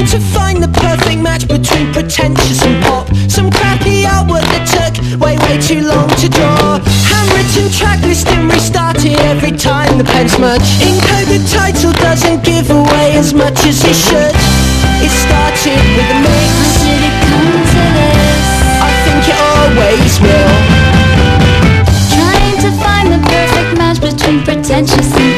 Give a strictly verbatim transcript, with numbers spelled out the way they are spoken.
to find the perfect match between pretentious and pop. Some crappy artwork that took way, way too long to draw. Handwritten track listing restarted every time the pen smudged. Encoded title doesn't give away as much as it should. It started with a mix. How did it come to this? I think it always will. Trying to find the perfect match between pretentious and